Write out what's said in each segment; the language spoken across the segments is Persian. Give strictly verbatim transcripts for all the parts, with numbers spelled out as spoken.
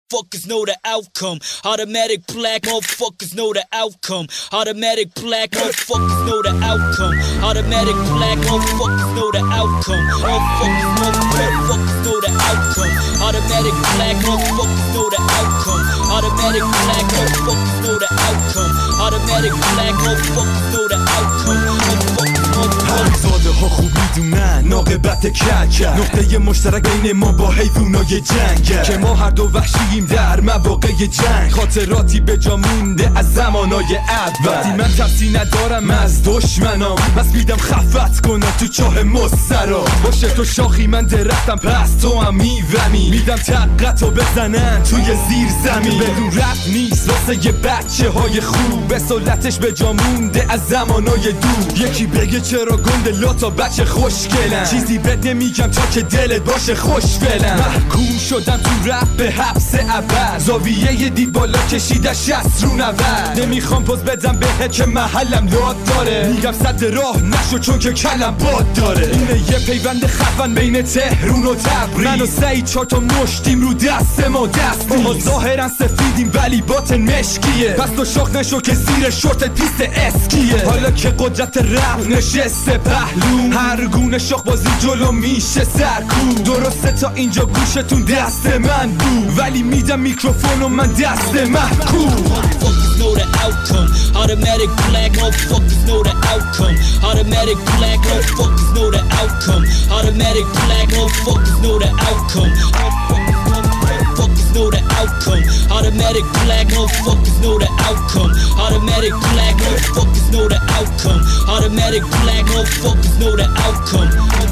Motherfuckers know the outcome. Automatic black motherfuckers know the outcome. Automatic black motherfuckers know the outcome. Automatic black motherfuckers know the outcome. Motherfuckers, motherfuckers know the outcome. Automatic black motherfuckers know the outcome. Automatic black motherfuckers know the outcome. Automatic black motherfuckers know the outcome. همزاده ها خوب میدونن ناقبت کک نقطه مشترک بین ما با حیوانای جنگ که ما هر دو وحشییم در مواقع جنگ خاطراتی به جا مونده از زمانای اول وقتی من ترسی ندارم از دشمنام بس میدم خفت کنم تو چاه مسترا باشه تو شاخی من درختم پس تو هم میومی میدم تقتو بزنن توی زیر زمین بدون رفت نیست واسه یه بچه های خوب به سلطش به جا مونده از زمانای دور یکی بگه چرا گنده لاتا بچه خوشگلم چیزی بد نمیگم تا که دلت باشه خوشفلم محکوم شدم تو رپ به حبس ابد زاویه دید بالا کشیده شست رو نود نمیخوام پوز بدم بهت که محلم لاد داره میگم صد راه نشو چون که کلم باد داره اینه یه پیوند خفن بین تهرون و تبریز من و سعید چهار تا مشتیم رو دست ما دست ما ظاهرا سفیدیم ولی باطن مشکیه پس تو شاخ نشو که زیر شورتت پیست اسکیه حالا که قدرت رپ نشسته پهلو هر گونه شاخ بازی جلو میشه سرکوب درسته تا اینجا گوشتون دست من بود ولی میدم میکروفون و من دست محکوب Motherfuckers know the outcome. Automatic black motherfuckers know the outcome. Automatic black motherfuckers know the outcome. Automatic black motherfuckers know the outcome. Motherfuckers know the outcome. Automatic black motherfuckers know the outcome. Automatic black motherfuckers know the outcome. Automatic black motherfuckers know the outcome.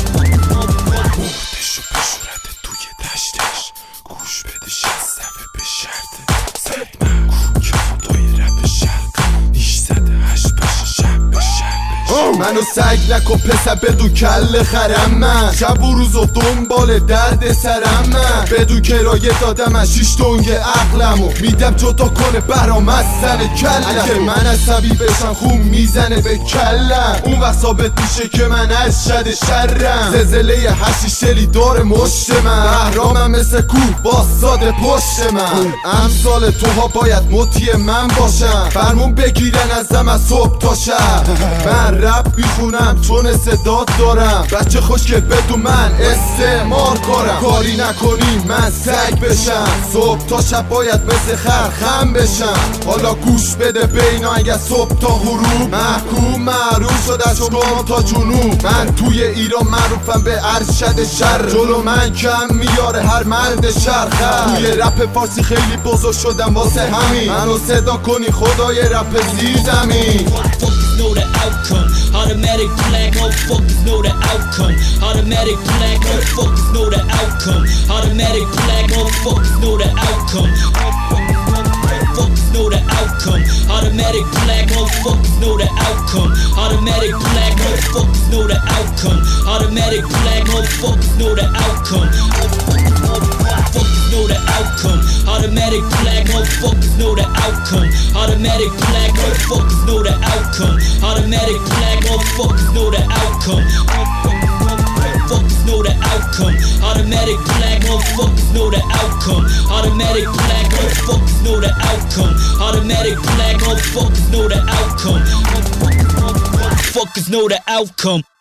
مردش و بشورده توی دشتش گوش بده شستفه به شرطه سعید محکوم که خدای رپ شرق نیش زده هشت باشه شب به شب منو سگ نکن پسر بدون کل خرم من شب و روز و دنبال درد سرم من بدون کرایه دادم از شیش دنگ عقلمو میدم جدا کنه برام از سن کلم اگه من عصبی بشم خون میزنه به کلم اون وقت ثابت میشه که من از شد شرم زلزله هشیشلی داره مشت من بهرامم مثل کوه باستاده پشت من امثال توها باید مطیع من باشم فرمون بگیرن ازم از صبح تا شب من رپ میخونم چون استعداد دارم بچه خوش که بدون من استعمار کارم کاری نکنی من سگ بشم صبح تا شب باید مثل خر خم بشم حالا گوش بده بینا اگه صبح تا غروب محکوم معروف شد از شمال تا جنوب من توی ایران معروفم به ارشد شر جلو من کم میاره هر مرد شرخ توی رپ فارسی خیلی بزرگ شدم واسه همین منو صدا کنی خدای رپ زیر زمین Know the outcome. Automatic black motherfuckers know the outcome. Automatic black motherfuckers know the outcome. Automatic black motherfuckers know the outcome. Motherfuckers know the outcome. Automatic black motherfuckers know the outcome. Automatic black motherfuckers know the outcome. Automatic black motherfuckers know the outcome. Motherfuckers know the outcome. Automatic black motherfuckers know the outcome. Automatic black motherfuckers know the outcome. Automatic black motherfuckers know the outcome. Motherfuckers know the outcome. Automatic black motherfuckers know the outcome. Automatic black motherfuckers know the outcome. Automatic black motherfuckers know the outcome. Motherfuckers know the outcome.